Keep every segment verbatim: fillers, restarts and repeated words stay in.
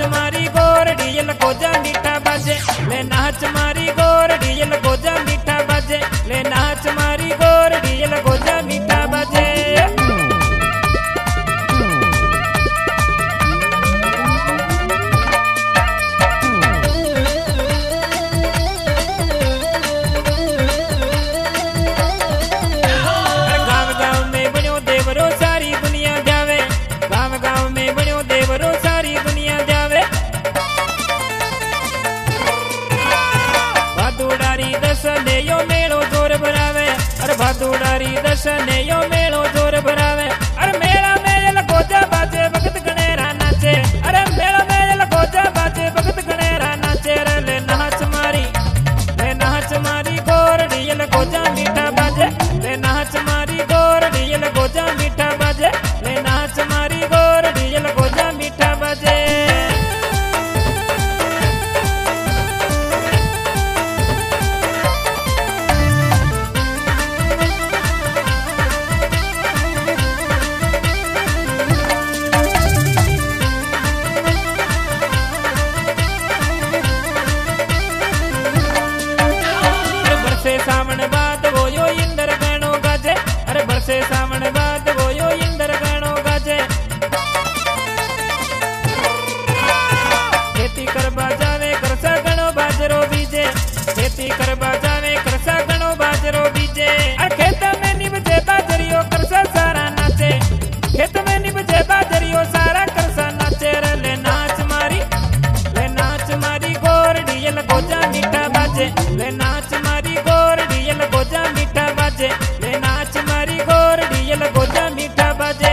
मारी गोर डीजल गोजा मीठा बाजे, ले नाच मारी गोर डीजल गोजा मीठा बाजे, ले नाच मारी गोर डीजल गोजा मीठा बाजे। गाँव गाँव में बनो देवरो सारी दुनिया जावे, गाँव गाँव में बनो देवरो सारी दुनिया जावे। भादुड़ारी दर्शने यो मेलो जोर भरावे, अरे भादुड़ारी दर्शने यो मेलो जोर भरावे। अरे मेला में गोजा बाजे भगत गणेरा नाचे, अरे मेला में गोजा बाजे भगत गणेरा नाचे। रे ले नाच मारी, ले नाच मारी गोर डीजल गोजा मीठा बाजे, ले नाच मारी गोर डीजल गोजा मीठा बाजे, ले नाच मारी गोर डीजल गोजा मीठा बाजे। बरसे सावन बाद वो यो इंदर गानो गाजे, अरे बरसे सावन बाद वो यो इंदर गानो गाजे। खेती करबा जावे करसा गणो बाजरो बीजे, खेती करबा जावे करसा गणो बाजरो बीजे। अरे खेत में निभजे बाजरियो करसा सारा नाचे, खेत में निभजे बाजरियो सारा करसा नाचे। रे ले नाच मारी, ले नाच मारी गोर डीजल गोजा मीठा बाजे, ले नाच मारी गोर डीजल गोजा मीठा बाजे, ले नाच मारी गोर डीजल गोजा मीठा बाजे।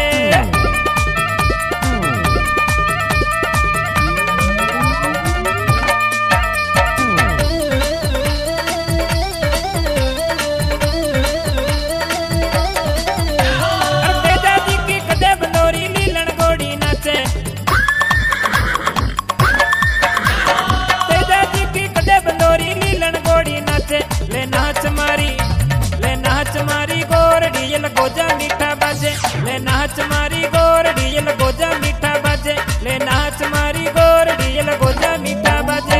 अरे तेजा जी की कदे बंदोरी लीलन गोड़ी नाचे, तेजा जी की कदे बंदोरी लीलन गोड़ी नाचे। ले नाच मारी, ले नाच मारी गोर डीजल गोजा मीठा बाजे, ले नाच मारी गोर डीजल गोजा मीठा बाजे, ले नाच मारी गोर डीजल गोजा मीठा बाजे।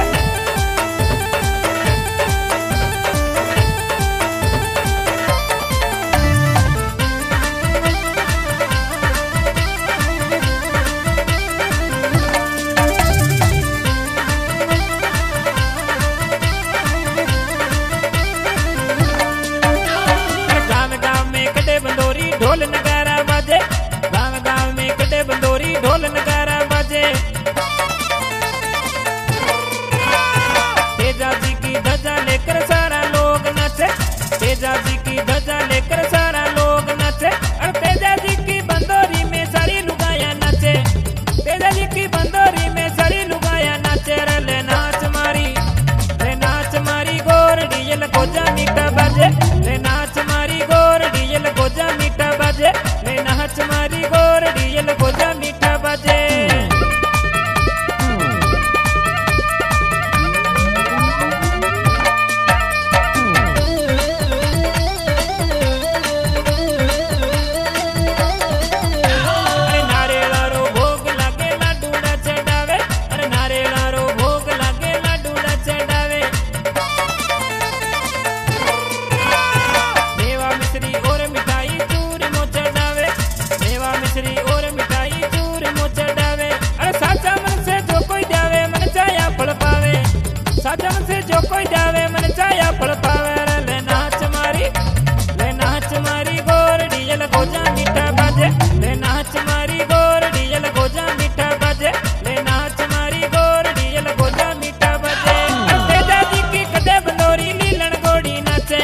गाँव गाँव में कटे बंदोरी ढोल नगारा बाजे, गाँव गाँव में कटे बंदोरी ढोल नगारा बाजे। तेजा जी की ध्वजा लेकर सारा लोग नाचे, तेजा जी की ध्वजा लेकर सारा लोग नाचे। और तेजा जी की बंदोरी में सारी लुगाया नाचे, तेजा जी की बंदोरी में सारी लुगाया नाचे। रे ले नाच मारी, ले नाच मारी गोर डीजल गोजा मीठा बाजे, ले नाच मारी गोर डीजल गोजा मीठा बाजे, ले नाच मारी गोर डीजल गोजा मीठा बाजे। अरे नारेलारो भोग लागे लाडूड़ा चढ़ावे, अरे नारेलारो भोग लागे लाडूड़ा चढ़ावे। मेवा मिश्री और मिठाई चूर मो चढ़ावे, मेवा मिश्री और मिठाई चूर मो चढ़ावे। अरे साचा मन से जो कोई जावे मन चाया फल पावे, साचा मन से जो कोई जावे मन चाया फल पावे। रे ले नाच मारी, ले नाच मारी गोर डीजल गोजा मीठा बाजे, ले नाच मारी गोर डीजल गोजा मीठा बाजे, ले नाच मारी गोर डीजल गोजा मीठा बाजे। अरे तेजा जी की कदे बंदोरी लीलन गोड़ी नाचे,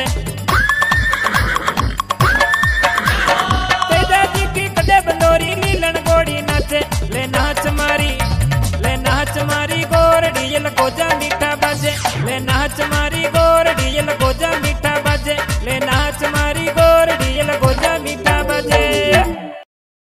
तेजा जी की कदे बंदोरी लीलन गोड़ी नाचे। ले नाच मारी, ले नाच मारी गोर डीजल गोजा मीठा बाजे, ले नाच मारी गोर